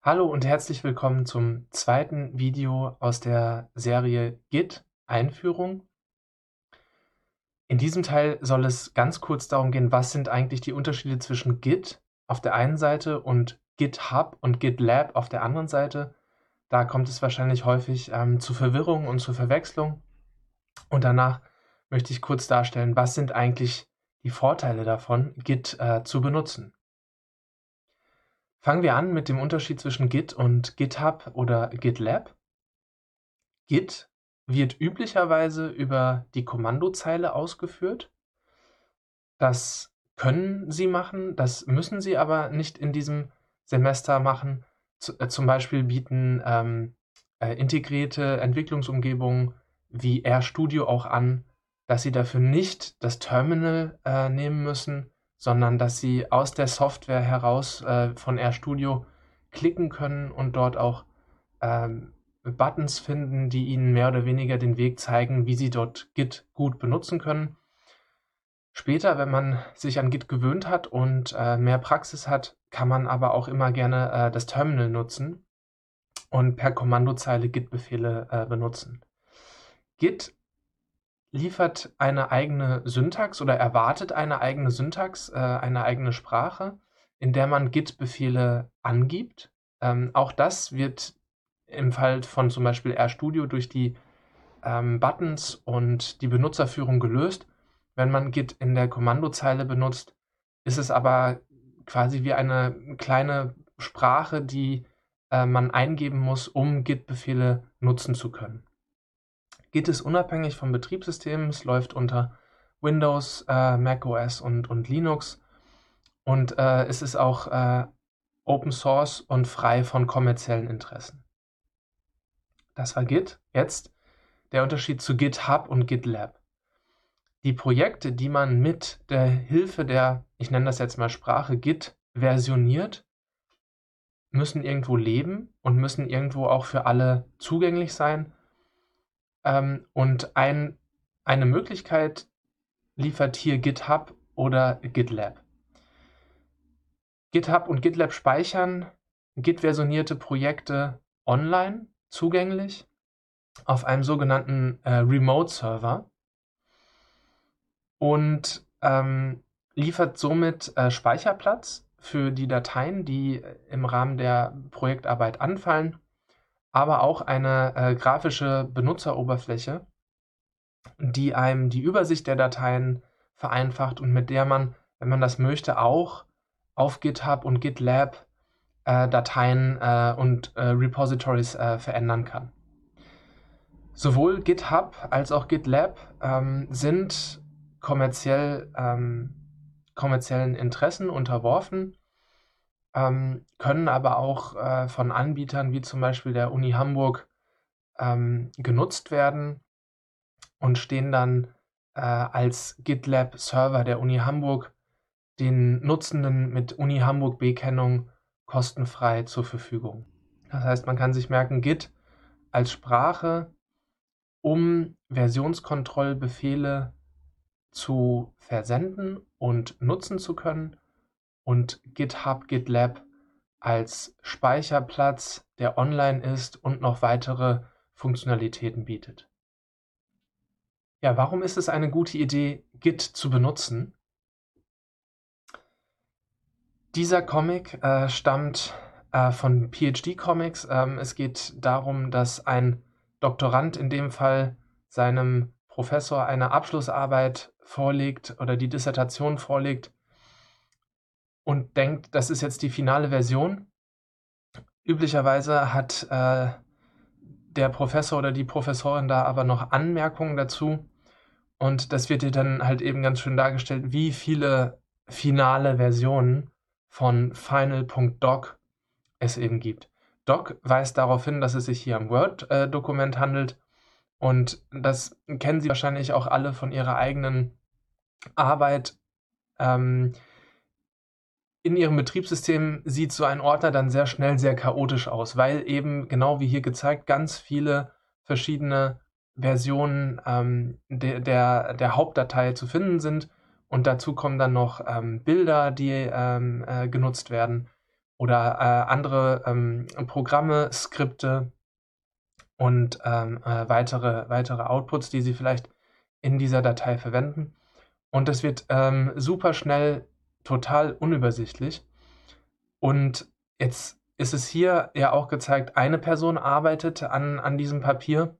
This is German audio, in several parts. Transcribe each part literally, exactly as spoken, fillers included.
Hallo und herzlich willkommen zum zweiten Video aus der Serie Git Einführung. In diesem Teil soll es ganz kurz darum gehen, was sind eigentlich die Unterschiede zwischen Git auf der einen Seite und GitHub und GitLab auf der anderen Seite. Da kommt es wahrscheinlich häufig ähm, zu Verwirrung und zu Verwechslung. Und danach möchte ich kurz darstellen, was sind eigentlich die Vorteile davon, Git äh, zu benutzen. Fangen wir an mit dem Unterschied zwischen Git und GitHub oder GitLab. Git wird üblicherweise über die Kommandozeile ausgeführt. Das können Sie machen, das müssen Sie aber nicht in diesem Semester machen. Z äh, zum Beispiel bieten, ähm, äh, integrierte Entwicklungsumgebungen wie RStudio auch an, dass Sie dafür nicht das Terminal, äh, nehmen müssen, sondern dass Sie aus der Software heraus, äh, von RStudio klicken können und dort auch, ähm, Buttons finden, die Ihnen mehr oder weniger den Weg zeigen, wie Sie dort Git gut benutzen können. Später, wenn man sich an Git gewöhnt hat und, äh, mehr Praxis hat, kann man aber auch immer gerne, äh, das Terminal nutzen und per Kommandozeile Git-Befehle, äh, benutzen. Git liefert eine eigene Syntax oder erwartet eine eigene Syntax, äh, eine eigene Sprache, in der man Git-Befehle angibt. Ähm, auch das wird im Fall von zum Beispiel RStudio durch die, ähm, Buttons und die Benutzerführung gelöst. Wenn man Git in der Kommandozeile benutzt, ist es aber quasi wie eine kleine Sprache, die, äh, man eingeben muss, um Git-Befehle nutzen zu können. Git ist unabhängig vom Betriebssystem, es läuft unter Windows, äh, macOS und und Linux und, äh, es ist auch, äh, Open Source und frei von kommerziellen Interessen. Das war Git. Jetzt der Unterschied zu GitHub und GitLab. Die Projekte, die man mit der Hilfe der, ich nenne das jetzt mal Sprache, Git versioniert, müssen irgendwo leben und müssen irgendwo auch für alle zugänglich sein. Ähm, und ein eine Möglichkeit liefert hier GitHub oder GitLab. GitHub und GitLab speichern Git-versionierte Projekte online zugänglich auf einem sogenannten, äh, Remote-Server und, ähm, liefert somit, äh, Speicherplatz für die Dateien, die im Rahmen der Projektarbeit anfallen, aber auch eine, äh, grafische Benutzeroberfläche, die einem die Übersicht der Dateien vereinfacht und mit der man, wenn man das möchte, auch auf GitHub und GitLab, äh, Dateien, äh, und, äh, Repositories, äh, verändern kann. Sowohl GitHub als auch GitLab, ähm, sind kommerziell ähm, kommerziellen Interessen unterworfen, ähm, können aber auch, äh, von Anbietern wie zum Beispiel der Uni Hamburg, ähm, genutzt werden und stehen dann, äh, als GitLab-Server der Uni Hamburg den Nutzenden mit Uni Hamburg-B-Kennung kostenfrei zur Verfügung. Das heißt, man kann sich merken, Git als Sprache, um Versionskontrollbefehle zu versenden und nutzen zu können, und GitHub, GitLab als Speicherplatz, der online ist und noch weitere Funktionalitäten bietet. Ja, warum ist es eine gute Idee, Git zu benutzen? Dieser Comic, äh, stammt, äh, von P H D Comics. Ähm, es geht darum, dass ein Doktorand in dem Fall seinem Professor eine Abschlussarbeit vorlegt oder die Dissertation vorlegt und denkt, das ist jetzt die finale Version. Üblicherweise hat, äh, der Professor oder die Professorin da aber noch Anmerkungen dazu und das wird dir dann halt eben ganz schön dargestellt, wie viele finale Versionen von final.doc es eben gibt. Doc weist darauf hin, dass es sich hier um Word äh, Dokument handelt und das kennen Sie wahrscheinlich auch alle von Ihrer eigenen Arbeit. Ähm, in Ihrem Betriebssystem sieht so ein Ordner dann sehr schnell sehr chaotisch aus, weil eben, genau wie hier gezeigt, ganz viele verschiedene Versionen, ähm, de der der Hauptdatei zu finden sind und dazu kommen dann noch, ähm, Bilder, die, ähm, äh, genutzt werden. oder äh, andere ähm, Programme, Skripte und ähm, äh, weitere, weitere Outputs, die Sie vielleicht in dieser Datei verwenden. Und das wird ähm, super schnell total unübersichtlich. Und jetzt ist es hier ja auch gezeigt, eine Person arbeitet an, an diesem Papier,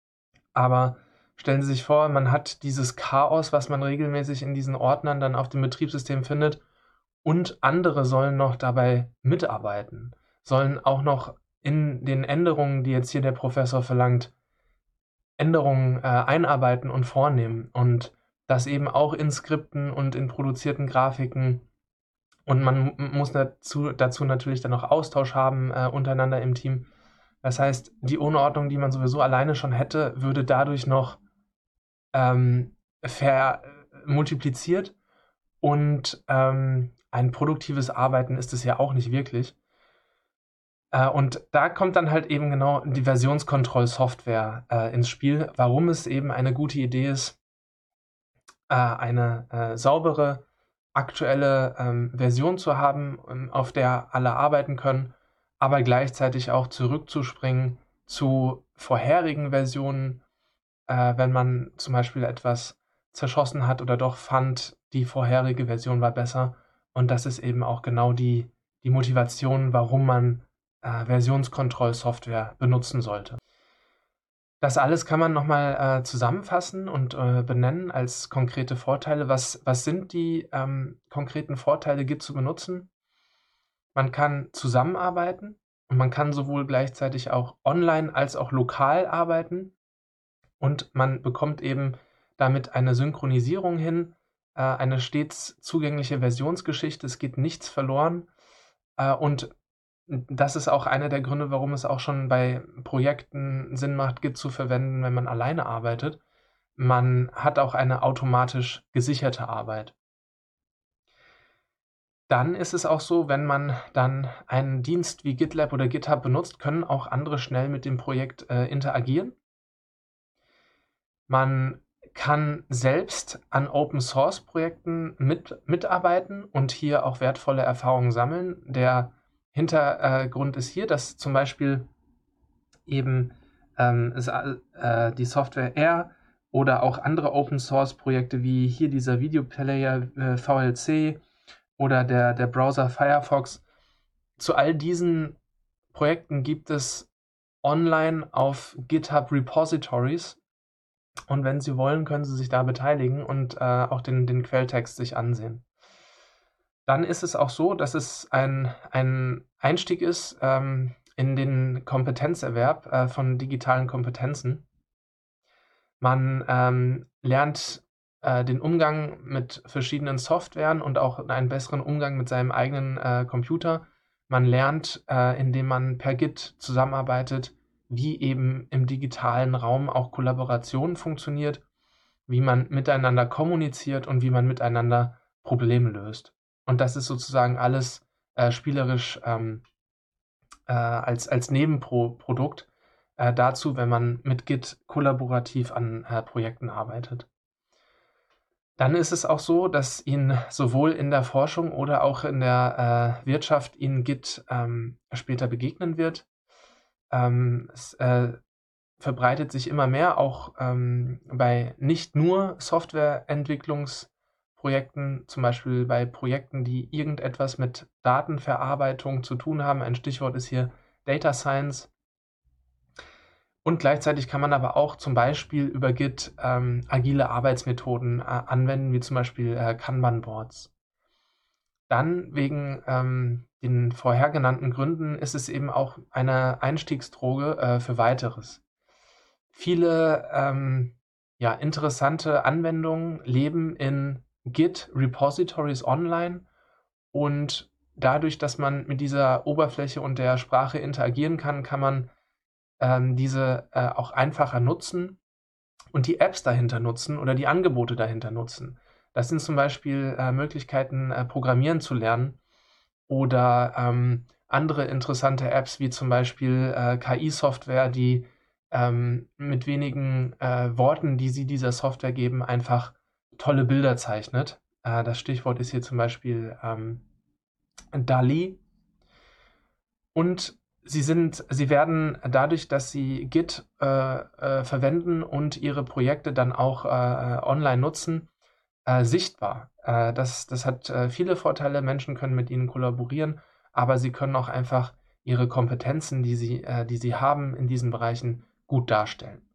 aber stellen Sie sich vor, man hat dieses Chaos, was man regelmäßig in diesen Ordnern dann auf dem Betriebssystem findet, und andere sollen noch dabei mitarbeiten, sollen auch noch in den Änderungen, die jetzt hier der Professor verlangt, Änderungen äh, einarbeiten und vornehmen und das eben auch in Skripten und in produzierten Grafiken. Und man m- muss dazu, dazu natürlich dann auch Austausch haben äh, untereinander im Team. Das heißt, die Unordnung, die man sowieso alleine schon hätte, würde dadurch noch ähm, vermultipliziert und ähm, ein produktives Arbeiten ist es ja auch nicht wirklich. Äh, und da kommt dann halt eben genau die Versionskontrollsoftware äh, ins Spiel, warum es eben eine gute Idee ist, äh, eine äh, saubere, aktuelle ähm, Version zu haben, ähm, auf der alle arbeiten können, aber gleichzeitig auch zurückzuspringen zu vorherigen Versionen, äh, wenn man zum Beispiel etwas zerschossen hat oder doch fand, die vorherige Version war besser. Und das ist eben auch genau die, die Motivation, warum man äh, Versionskontrollsoftware benutzen sollte. Das alles kann man nochmal äh, zusammenfassen und äh, benennen als konkrete Vorteile. Was, was sind die ähm, konkreten Vorteile, Git zu benutzen? Man kann zusammenarbeiten und man kann sowohl gleichzeitig auch online als auch lokal arbeiten. Und man bekommt eben damit eine Synchronisierung hin, äh, eine stets zugängliche Versionsgeschichte. Es geht nichts verloren. Äh, und das ist auch einer der Gründe, warum es auch schon bei Projekten Sinn macht, Git zu verwenden, wenn man alleine arbeitet. Man hat auch eine automatisch gesicherte Arbeit. Dann ist es auch so, wenn man dann einen Dienst wie GitLab oder GitHub benutzt, können auch andere schnell mit dem Projekt äh, interagieren. Man kann selbst an Open-Source-Projekten mit, mitarbeiten und hier auch wertvolle Erfahrungen sammeln. Der Hintergrund ist hier, dass zum Beispiel eben ähm, es, äh, die Software R oder auch andere Open-Source-Projekte wie hier dieser Videoplayer äh, V L C oder der, der Browser Firefox, zu all diesen Projekten gibt es online auf GitHub Repositories. Und wenn Sie wollen, können Sie sich da beteiligen und äh, auch den, den Quelltext sich ansehen. Dann ist es auch so, dass es ein, ein Einstieg ist ähm, in den Kompetenzerwerb äh, von digitalen Kompetenzen. Man ähm, lernt äh, den Umgang mit verschiedenen Softwaren und auch einen besseren Umgang mit seinem eigenen äh, Computer. Man lernt, äh, indem man per Git zusammenarbeitet, wie eben im digitalen Raum auch Kollaboration funktioniert, wie man miteinander kommuniziert und wie man miteinander Probleme löst. Und das ist sozusagen alles äh, spielerisch ähm, äh, als, als Nebenprodukt äh, dazu, wenn man mit Git kollaborativ an äh, Projekten arbeitet. Dann ist es auch so, dass Ihnen sowohl in der Forschung oder auch in der äh, Wirtschaft Ihnen Git ähm, später begegnen wird. Ähm, es äh, verbreitet sich immer mehr, auch ähm, bei nicht nur Softwareentwicklungsprojekten, zum Beispiel bei Projekten, die irgendetwas mit Datenverarbeitung zu tun haben. Ein Stichwort ist hier Data Science. Und gleichzeitig kann man aber auch zum Beispiel über Git ähm, agile Arbeitsmethoden äh, anwenden, wie zum Beispiel äh, Kanban-Boards. Dann wegen ähm, den vorher genannten Gründen ist es eben auch eine Einstiegsdroge äh, für weiteres. Viele ähm, ja, interessante Anwendungen leben in Git-Repositories online und dadurch, dass man mit dieser Oberfläche und der Sprache interagieren kann, kann man ähm, diese äh, auch einfacher nutzen und die Apps dahinter nutzen oder die Angebote dahinter nutzen. Das sind zum Beispiel äh, Möglichkeiten, äh, Programmieren zu lernen oder ähm, andere interessante Apps wie zum Beispiel äh, K I-Software, die ähm, mit wenigen äh, Worten, die sie dieser Software geben, einfach tolle Bilder zeichnet. Äh, das Stichwort ist hier zum Beispiel ähm, D A L L-E. Und sie sind sie werden dadurch, dass sie Git, äh, äh, verwenden und ihre Projekte dann auch, äh, äh, online nutzen, äh, sichtbar. Äh, das das hat, äh, viele Vorteile. Menschen können mit ihnen kollaborieren, aber sie können auch einfach ihre Kompetenzen, die sie äh, die sie haben in diesen Bereichen, gut darstellen.